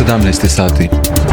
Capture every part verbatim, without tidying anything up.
sedamnaest sati.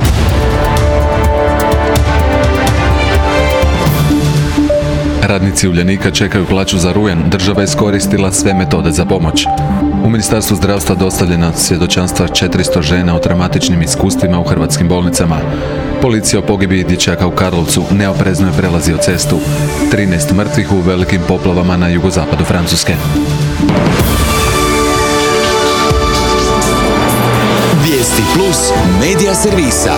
Radnici Uljanika čekaju plaću za rujan, država je iskoristila sve metode za pomoć. U Ministarstvu zdravstva dostavljena svjedočanstva četiristo žena o traumatičnim iskustvima u hrvatskim bolnicama. Policija o pogibiji dječaka u Karlovcu neoprezno je prelazio cestu. trinaest mrtvih u velikim poplavama na jugozapadu Francuske. Vijesti plus medija servisa.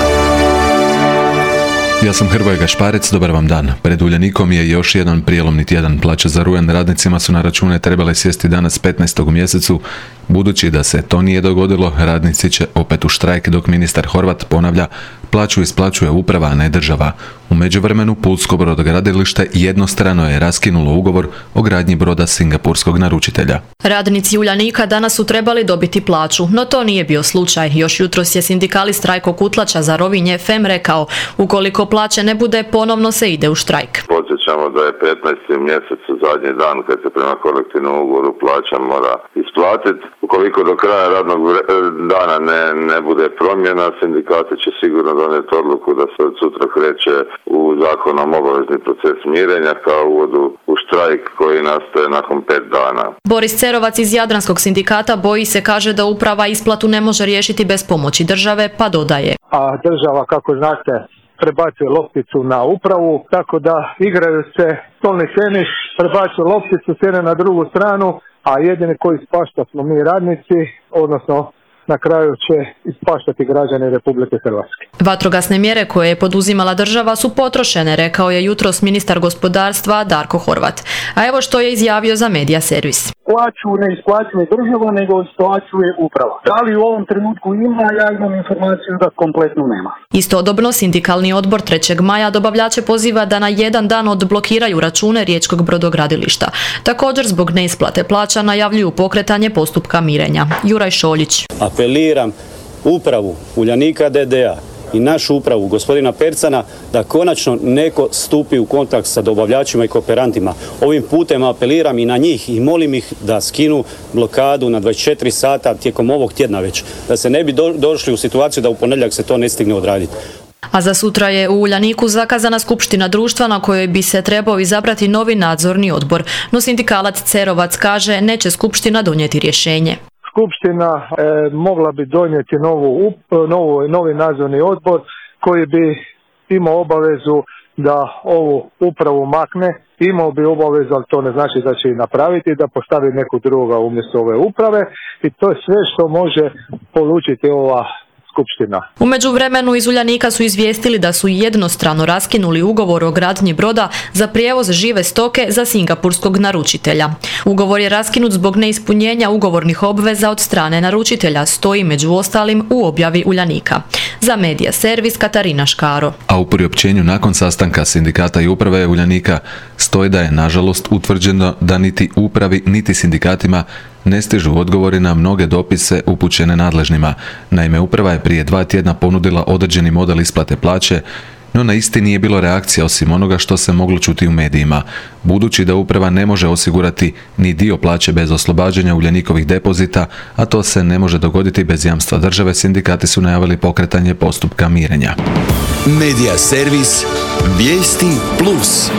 Ja sam Hrvoje Gašparec, dobar vam dan. Pred Uljanikom je još jedan prijelomni tjedan. Plaće za rujan radnicima su na račune trebale sjesti danas petnaestog mjesecu. Budući da se to nije dogodilo, radnici će opet u štrajk, dok ministar Horvat ponavlja, plaću isplaćuje uprava, a ne država. U međuvremenu Pulsko brodogradilište jednostrano je raskinulo ugovor o gradnji broda singapurskog naručitelja. Radnici Uljanika danas su trebali dobiti plaću, no to nije bio slučaj. Još jutros je sindikalist Rajko Kutlača za Rovinj ef em rekao, ukoliko plaće ne bude, ponovno se ide u štrajk. Podsjećamo da je petnaesti mjesec zadnji dan kad se prema kolektivnom ugovoru plaća mora isplatiti. Ukoliko do kraja radnog dana ne, ne bude promjena, sindikati će sigurno donijeti odluku da se od sutra kreće u zakonom obavezni proces mirenja kao uvodu u štrajk koji nastaje nakon pet dana. Boris Cerovac iz Jadranskog sindikata boji se, kaže da uprava isplatu ne može riješiti bez pomoći države, pa dodaje. A država, kako znate, prebacuje lopticu na upravu, tako da igraju se stolni tenis, prebacuju lopticu s jedne na drugu stranu, a jedini koji ispašta smo mi radnici, odnosno na kraju će ispaštati građani Republike Hrvatske. Vatrogasne mjere koje je poduzimala država su potrošene, rekao je jutros ministar gospodarstva Darko Horvat. A evo što je izjavio za Medija servis. Plaću ne isplaćuje država, nego isplaćuje uprava. Da li u ovom trenutku ima, ja imam informaciju da kompletno nema. Istodobno, sindikalni odbor trećeg maja dobavljače poziva da na jedan dan odblokiraju račune Riječkog brodogradilišta. Također, zbog neisplate plaća najavljuju pokretanje postupka mirenja. Juraj Šoljić. Apeliram upravu Uljanika de de a i našu upravu, gospodina Percana, da konačno neko stupi u kontakt sa dobavljačima i kooperantima. Ovim putem apeliram i na njih i molim ih da skinu blokadu na dvadeset četiri sata tijekom ovog tjedna već, da se ne bi do, došli u situaciju da u ponedjeljak se to ne stigne odraditi. A za sutra je u Uljaniku zakazana skupština društva na kojoj bi se trebao izabrati novi nadzorni odbor. No sindikalac Cerovac kaže, neće skupština donijeti rješenje. Skupština e, mogla bi donijeti novu, up, novu, novi nadzorni odbor koji bi imao obavezu da ovu upravu makne, imao bi obavezu, ali to ne znači da će i napraviti, da postavi neku druga umjesto ove uprave i to je sve što može polučiti ova skupština. U međuvremenu iz Uljanika su izvijestili da su jednostrano raskinuli ugovor o gradnji broda za prijevoz žive stoke za singapurskog naručitelja. Ugovor je raskinut zbog neispunjenja ugovornih obveza od strane naručitelja, stoji među ostalim u objavi Uljanika. Za Medija servis Katarina Škaro. A u priopćenju nakon sastanka sindikata i uprave Uljanika stoji da je nažalost utvrđeno da niti upravi niti sindikatima ne stižu odgovori na mnoge dopise upućene nadležnima. Naime, uprava je prije dva tjedna ponudila određeni model isplate plaće, no na isti nije bilo reakcija osim onoga što se moglo čuti u medijima. Budući da uprava ne može osigurati ni dio plaće bez oslobađanja Uljanikovih depozita, a to se ne može dogoditi bez jamstva države, sindikati su najavili pokretanje postupka mirenja. Medija servis Vijesti plus.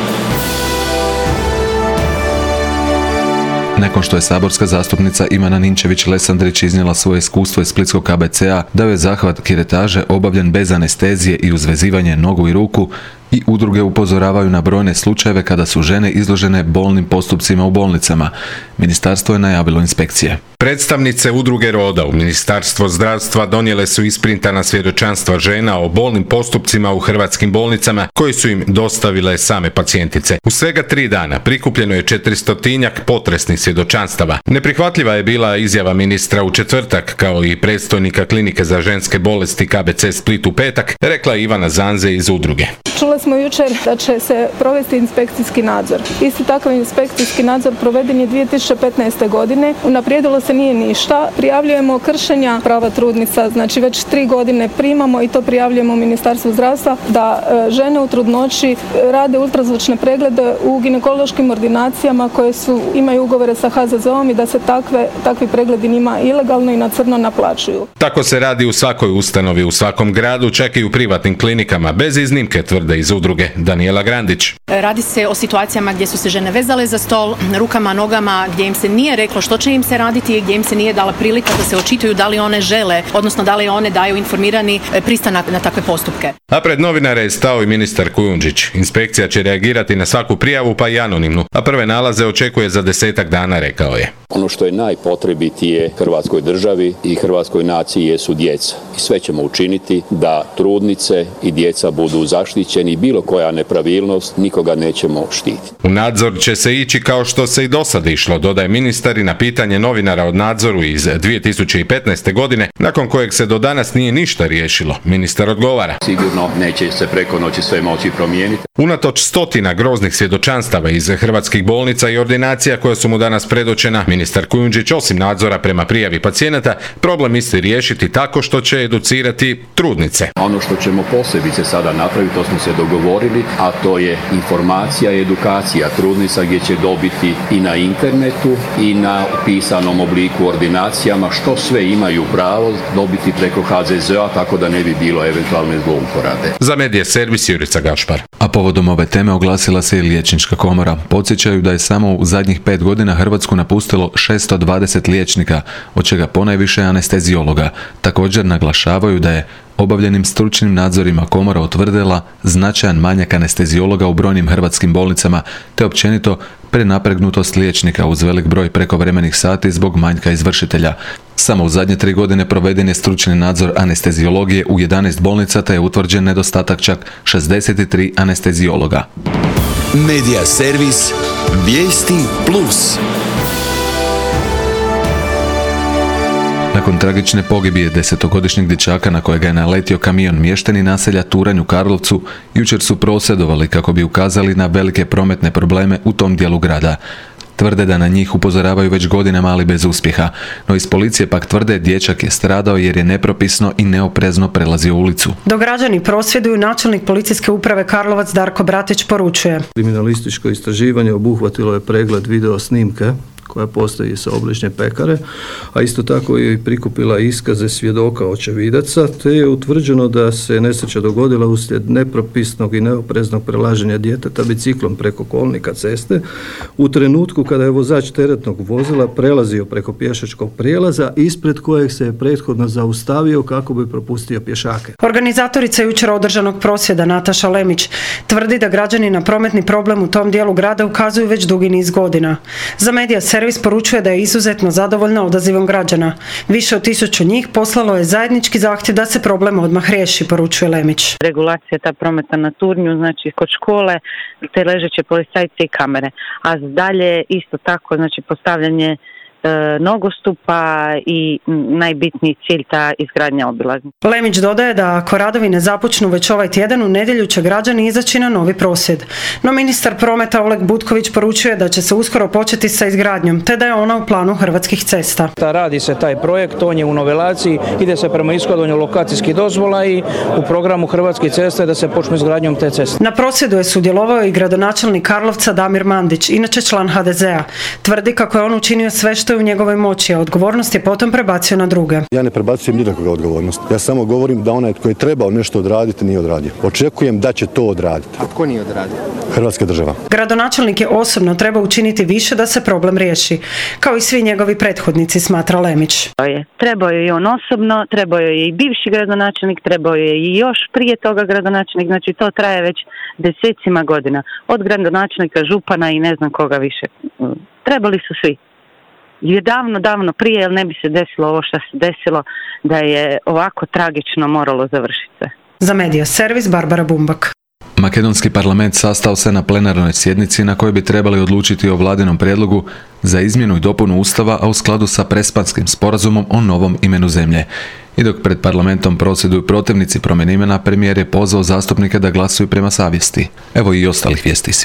Nakon što je saborska zastupnica Ivana Ninčević-Lesandrić iznijela svoje iskustvo iz splitskog ka be ce a, da je zahvat kiretaže obavljen bez anestezije i uz vezivanje nogu i ruku, i udruge upozoravaju na brojne slučajeve kada su žene izložene bolnim postupcima u bolnicama. Ministarstvo je najavilo inspekcije. Predstavnice udruge Roda u Ministarstvo zdravstva donijele su isprintana svjedočanstva žena o bolnim postupcima u hrvatskim bolnicama koji su im dostavile same pacijentice. U svega tri dana prikupljeno je četiristotinjak potresnih svjedočanstava. Neprihvatljiva je bila izjava ministra u četvrtak, kao i predstojnika klinike za ženske bolesti ka be ce Split u petak, rekla Ivana Zanze iz udruge. Čuli smo jučer da će se provesti inspekcijski nadzor. Isti takav inspekcijski nadzor proveden je dvije tisuće petnaeste. godine. Unaprijedilo se se nije ništa. Prijavljujemo kršenja prava trudnica, znači već tri godine primamo i to prijavljujemo u Ministarstvu zdravstva da žene u trudnoći rade ultrazvučne preglede u ginekološkim ordinacijama koje su, imaju ugovore sa H Z Z O-om i da se takve, takvi pregledi njima ilegalno i na crno naplaćuju. Tako se radi u svakoj ustanovi, u svakom gradu, čak i u privatnim klinikama, bez iznimke, tvrde iz udruge. Danijela Grandić. Radi se o situacijama gdje su se žene vezale za stol, rukama, nogama, gdje im se nije reklo što će im se raditi i gdje im se nije dala prilika da se očituju da li one žele, odnosno da li one daju informirani pristanak na takve postupke. A pred novinare je stao i ministar Kujundžić. Inspekcija će reagirati na svaku prijavu, pa i anonimnu, a prve nalaze očekuje za desetak dana, rekao je. Ono što je najpotrebitije Hrvatskoj državi i hrvatskoj naciji jesu djeca. I sve ćemo učiniti da trudnice i djeca budu zaštićeni i bilo koja nepravilnost nikoga nećemo štititi. U nadzor će se ići kao što se i do sada išlo, dodaje ministar i na pitanje novinara o nadzoru iz dvije tisuće petnaeste. godine, nakon kojeg se do danas nije ništa riješilo. Ministar odgovara. Sigurno neće se preko noći sve moći promijeniti. Unatoč stotina groznih svjedočanstava iz hrvatskih bolnica i ordinacija koja su mu danas predočena, ministar Kujundžić osim nadzora prema prijavi pacijenata, problem misli riješiti tako što će educirati trudnice. Ono što ćemo posebice sada napraviti, to smo se dogovorili, a to je informacija i edukacija trudnica gdje će dobiti i na internetu i na pisanom obliku ordinacijama što sve imaju pravo dobiti preko H Z Z O-a, tako da ne bi bilo eventualne zlouporabe. Za Medija servis Jurica Gašpar. A povodom ove teme oglasila se i Liječnička komora. Podsjećaju da je samo u zadnjih pet godina Hrvatsku napustilo šesto dvadeset liječnika, od čega ponajviše anesteziologa. Također naglašavaju da je obavljenim stručnim nadzorima komora utvrdila značajan manjak anesteziologa u brojnim hrvatskim bolnicama, te općenito prenapregnutost liječnika uz velik broj prekovremenih sati zbog manjka izvršitelja. Samo u zadnje tri godine proveden je stručni nadzor anesteziologije u jedanaest bolnica, te je utvrđen nedostatak čak šezdeset tri anesteziologa. Medija servis Vijesti plus. Nakon tragične pogibije desetogodišnjeg dječaka na kojega je naletio kamion, mještani naselja Turanj u Karlovcu jučer su prosvjedovali kako bi ukazali na velike prometne probleme u tom dijelu grada. Tvrde da na njih upozoravaju već godinama, ali bez uspjeha. No iz policije pak tvrde dječak je stradao jer je nepropisno i neoprezno prelazio ulicu. Dok građani prosvjeduju, načelnik policijske uprave Karlovac Darko Bratić poručuje. Kriminalističko istraživanje obuhvatilo je pregled video snimke koja postoji sa obližnje pekare, a isto tako je i prikupila iskaze svjedoka očevidaca, te je utvrđeno da se nesreća dogodila uslijed nepropisnog i neopreznog prelaženja djeteta biciklom preko kolnika ceste u trenutku kada je vozač teretnog vozila prelazio preko pješačkog prijelaza ispred kojeg se je prethodno zaustavio kako bi propustio pješake. Organizatorica jučer održanog prosvjeda Nataša Lemić tvrdi da građani na prometni problem u tom dijelu grada ukazuju već dugi niz godina. Za Medija servis poručuje da je izuzetno zadovoljna odazivom građana. Više od tisuću njih poslalo je zajednički zahtjev da se problem odmah riješi, poručuje Lemić. Regulacija ta prometa na Turnju, znači kod škole, te ležeće policajce i kamere. A dalje isto tako, znači postavljanje e, nogostupa i najbitniji cilj ta izgradnja obilaznice. Lemić dodaje da ako radovi ne započnu već ovaj tjedan, u nedjelju će građani izaći na novi prosvjed. No ministar prometa Oleg Butković poručuje da će se uskoro početi sa izgradnjom, te da je ona u planu Hrvatskih cesta. Radi se taj projekt, on je u novelaciji, ide se prema ishodovanju lokacijskih dozvola i u programu Hrvatskih cesta da se počne izgradnjom te ceste. Na prosvjedu je sudjelovao i gradonačelnik Karlovca Damir Mandić, inače član H D Z A. Tvrdi kako je on učinio sve što je u njegovoj moći, a odgovornost je potom prebacio na druge. Ja ne prebacujem nikakvu odgovornost. Ja samo govorim da onaj tko je trebao nešto odraditi nije odradio. Očekujem da će to odraditi. A tko nije odradio? Hrvatska država. Gradonačelnik je osobno treba učiniti više da se problem riješi, kao i svi njegovi prethodnici, smatra Lemić. Trebao je i on osobno, trebao je i bivši gradonačelnik, trebao je i još prije toga gradonačelnik, znači to traje već desecima godina. Od gradonačelnika, župana i ne znam koga više. Trebali su svi. Je davno, davno prije, jer ne bi se desilo ovo što se desilo, da je ovako tragično moralo završiti se. Za Medija servis Barbara Bumbak. Makedonski parlament sastao se na plenarnoj sjednici na kojoj bi trebali odlučiti o vladinom prijedlogu za izmjenu i dopunu Ustava, a u skladu sa Prespanskim sporazumom o novom imenu zemlje. I dok pred parlamentom prosvjeduju protivnici promjene imena, premijer je pozvao zastupnike da glasuju prema savjesti. Evo i ostalih vijesti iz svijeta.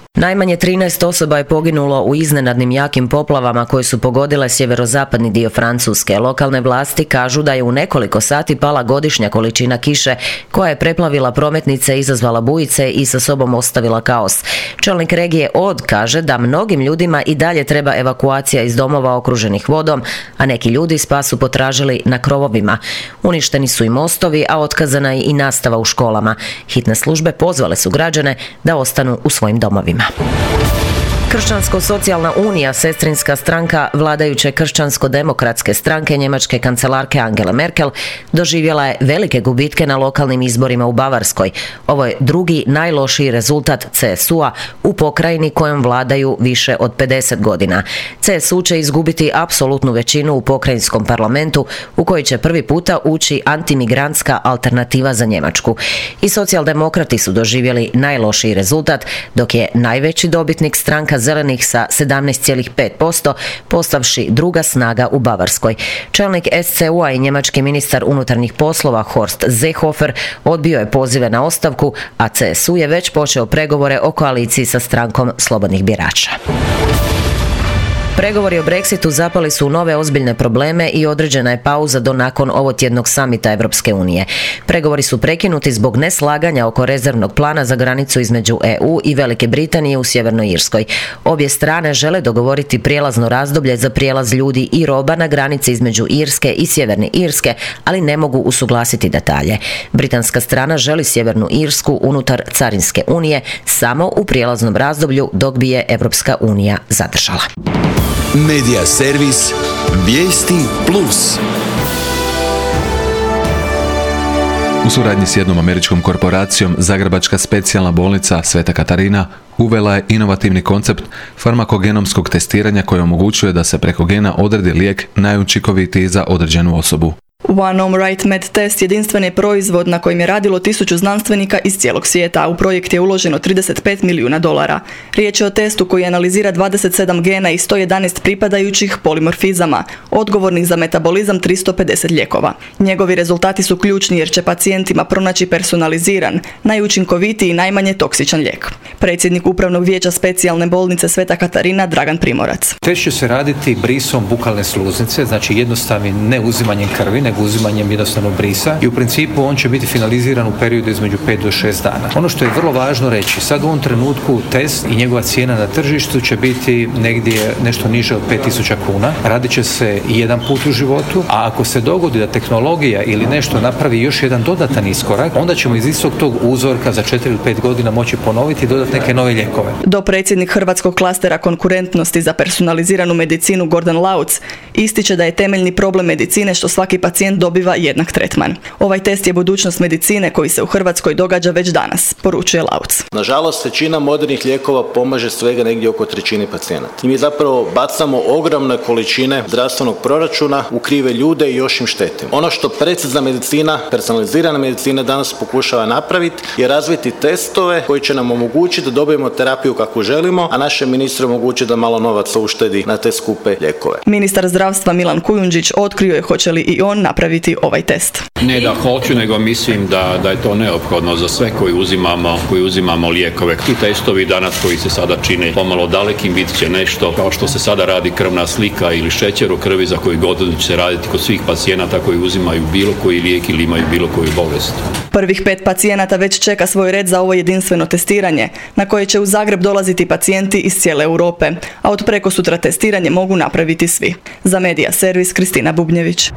Najmanje trinaest osoba je poginulo u iznenadnim jakim poplavama koje su pogodile sjeverozapadni dio Francuske. Lokalne vlasti kažu da je u nekoliko sati pala godišnja količina kiše koja je preplavila prometnice, izazvala bujice i sa sobom ostavila kaos. Čelnik regije Od kaže da mnogim ljudima i dalje treba evakuacija iz domova okruženih vodom, a neki ljudi spas su potražili na krovovima. Uništeni su i mostovi, a otkazana je i nastava u školama. Hitne službe pozvale su građane da ostanu u svojim domovima. Kršćansko-socijalna unija, sestrinska stranka vladajuće kršćansko-demokratske stranke njemačke kancelarke Angele Merkel, doživjela je velike gubitke na lokalnim izborima u Bavarskoj. Ovo je drugi najlošiji rezultat C S U-a u pokrajini kojom vladaju više od pedeset godina. C S U će izgubiti apsolutnu većinu u pokrajinskom parlamentu u koji će prvi puta ući antimigrantska alternativa za Njemačku. I socijaldemokrati su doživjeli najlošiji rezultat, dok je najveći dobitnik stranka Zelenih sa sedamnaest zarez pet posto, postavši druga snaga u Bavarskoj. Čelnik S C U-a i njemački ministar unutarnjih poslova Horst Seehofer odbio je pozive na ostavku, a C S U je već počeo pregovore o koaliciji sa strankom slobodnih birača. Pregovori o Brexitu zapali su u nove ozbiljne probleme i određena je pauza do nakon ovotjednog samita Evropske unije. Pregovori su prekinuti zbog neslaganja oko rezervnog plana za granicu između E U i Velike Britanije u Sjevernoj Irskoj. Obje strane žele dogovoriti prijelazno razdoblje za prijelaz ljudi i roba na granici između Irske i Sjeverne Irske, ali ne mogu usuglasiti detalje. Britanska strana želi Sjevernu Irsku unutar Carinske unije samo u prijelaznom razdoblju, dok bi je Evropska unija zadržala. Medija servis Vijesti Plus. U suradnji s jednom američkom korporacijom, Zagrebačka specijalna bolnica Sveta Katarina uvela je inovativni koncept farmakogenomskog testiranja koji omogućuje da se preko gena odredi lijek najučinkovitiji za određenu osobu. One Right Med test jedinstven je proizvod na kojem je radilo tisuću znanstvenika iz cijelog svijeta, a u projekt je uloženo trideset pet milijuna dolara. Riječ je o testu koji analizira dvadeset sedam gena i sto jedanaest pripadajućih polimorfizama, odgovornih za metabolizam tristo pedeset lijekova. Njegovi rezultati su ključni jer će pacijentima pronaći personaliziran, najučinkovitiji i najmanje toksičan lijek. Predsjednik Upravnog vijeća specijalne bolnice Sveta Katarina Dragan Primorac. Test će se raditi brisom bukalne sluznice, znači jednostavnim ne uzimanjem krvi, nego uzimanjem jednostavnog brisa i u principu on će biti finaliziran u periodu između pet do šest dana. Ono što je vrlo važno reći, sad u ovom trenutku test i njegova cijena na tržištu će biti negdje nešto niže od pet tisuća kuna. Radit će se jedan put u životu, a ako se dogodi da tehnologija ili nešto napravi još jedan dodatan iskorak, onda ćemo iz istog tog uzorka za četiri ili pet godina moći ponoviti i dodati neke nove lijekove. Dopredsjednik Hrvatskog klastera konkurentnosti za personaliziranu medicinu Gordan Lauc ističe da je temeljni problem medicine što svaki pacijent dobiva jednak tretman. Ovaj test je budućnost medicine koji se u Hrvatskoj događa već danas, poručuje Lauc. Nažalost, većina modernih lijekova pomaže svega negdje oko trećini pacijenata. I mi zapravo bacamo ogromne količine zdravstvenog proračuna u krive ljude i još im štetimo. Ono što precizna medicina, personalizirana medicina danas pokušava napraviti je razviti testove koji će nam omogućiti da dobijemo terapiju kakvu želimo, a našem ministru omogući da malo novaca uštedi na te skupe lijekove. Ministar zdravstva Milan Kujundžić otkrio je hoće li i on napraviti ovaj test. Ne da hoću, nego mislim da, da je to neophodno za sve koji uzimamo, koji uzimamo lijekove. Ti testovi danas koji se sada čine pomalo dalekim bit će nešto kao što se sada radi krvna slika ili šećer u krvi za koji godinu će se raditi kod svih pacijenata koji uzimaju bilo koji lijek ili imaju bilo koju bolest. Prvih pet pacijenata već čeka svoj red za ovo jedinstveno testiranje, na koje će u Zagreb dolaziti pacijenti iz cijele Europe, a od preko sutra testiranje mogu napraviti svi. Za Medija servis Kristina Bubnjević.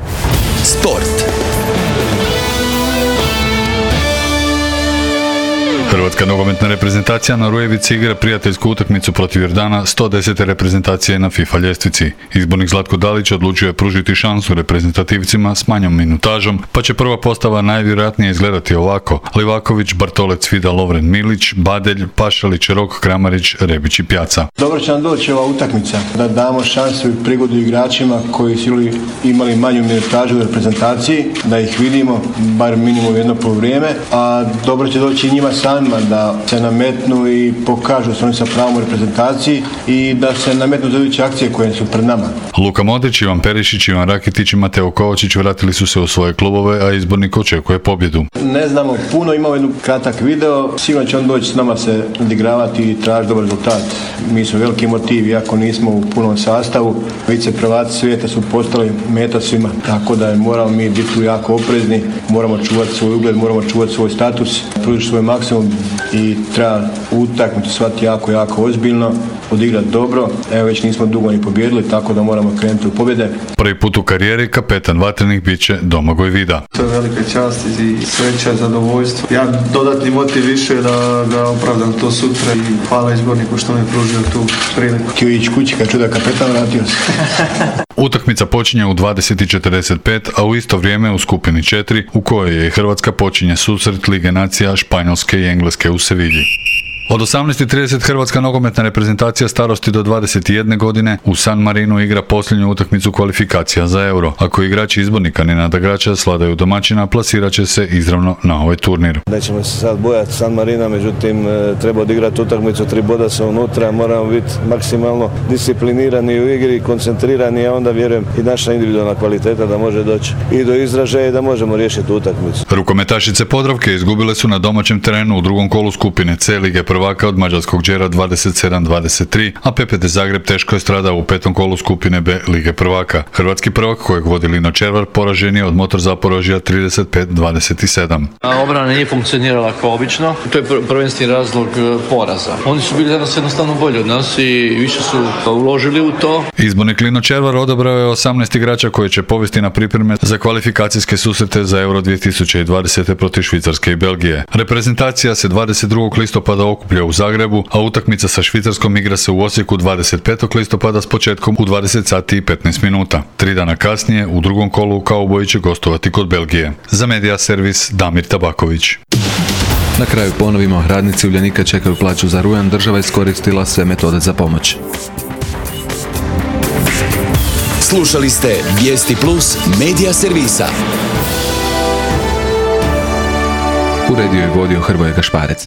Sport. Hrvatska nogometna reprezentacija na Rujevici igra prijateljsku utakmicu protiv Jordana sto desete reprezentacije na FIFA ljestvici. Izbornik Zlatko Dalić odlučio pružiti šansu reprezentativcima s manjom minutažom, pa će prva postava najvjerojatnije izgledati ovako: Livaković, Bartolec, Vida, Lovren, Milić, Badelj, Pašalić, Rok, Kramarić, Rebić i Pjaca. Dobro će nam doći ova utakmica, da damo šansu i prigodu igračima koji su imali manju minutažu u reprezentaciji, da ih vidimo bar minimum jedno po vrijeme, a dobro će doći i njima sami plasmanima da se nametnu i pokažu se oni sa pravom u reprezentaciji i da se nametnu za iduće akcije koje su pred nama. Luka Modrić, Ivan Perišić, Ivan Rakitić i Mateo Kovačić vratili su se u svoje klubove, a izbornik očekuje pobjedu. Ne znamo puno, imamo jedan kratak video, sigurno će on doći s nama se odigravati i traži dobar rezultat. Mi smo veliki motiv, iako nismo u punom sastavu, vice prvaci svijeta su postali meta svima, tako da moramo mi biti tu jako oprezni, moramo čuvati svoj ugled, moramo čuvati svoj status, pružiti svoj maksimum i treba utakmicu shvatiti jako, jako ozbiljno, odigrati dobro. Evo već nismo dugo ni pobjedili, tako da moramo krenuti u pobjede. Prvi put u karijeri kapetan Vatrenih bit će Domagoj Vida. To je velika čast i sreća, zadovoljstvo. Ja dodatni motiv više da ga opravdam to sutra i hvala izborniku što mi je pružio tu priliku. Htio ići kući kad čuda kapetan, vratio se. Utakmica počinje u dvadeset i četrdeset pet, a u isto vrijeme u skupini četiri, u kojoj je Hrvatska, počinje susret Lige nacija Španjolske i Engleske u Sevilji. Od osamnaest i trideset Hrvatska nogometna reprezentacija starosti do dvadeset jedne godine u San Marinu igra posljednju utakmicu kvalifikacija za Euro. Ako igrači izbornika Nenada Grača sladaju domaćina, plasirat će se izravno na ovaj turnir. Nećemo se sad bojati San Marina, međutim treba odigrati utakmicu, tri boda su unutra, moramo biti maksimalno disciplinirani u igri, koncentrirani, a onda vjerujem i naša individualna kvaliteta da može doći i do izražaja i da možemo riješiti utakmicu. Rukometašice Podravke izgubile su na domaćem terenu u drugom kolu skupine C Lige prvaka od mađarskog Đera dvadeset sedam dvadeset tri, a P P D Zagreb teško je stradao u petom kolu skupine B Lige prvaka. Hrvatski prvak, kojeg vodi Lino Červar, poražen je od Motor Zaporožja trideset pet dvadeset sedam. Obrana nije funkcionirala kao obično, to je prvenstveni razlog poraza. Oni su bili danas jednostavno bolji od nas i više su uložili u to. Izbornik Lino Červar odabrao je osamnaest igrača koje će povesti na pripreme za kvalifikacijske susrete za Euro dvije tisuće dvadeset. protiv Švicarske i Belgije. Reprezentacija se dvadeset drugog listopada okuplja u Zagrebu, a utakmica sa Švicarskom igra se u Osijeku dvadeset petog listopada s početkom u dvadeset sati i petnaest minuta. Tri dana kasnije u drugom kolu Kauboji će gostovati kod Belgije. Za Medija servis Damir Tabaković. Na kraju ponovimo, radnici Uljanika čekaju plaću za rujan, država iskoristila sve metode za pomoć. Slušali ste Vijesti Plus Medija servisa. Uredio i vodio Hrvoje Gašparec.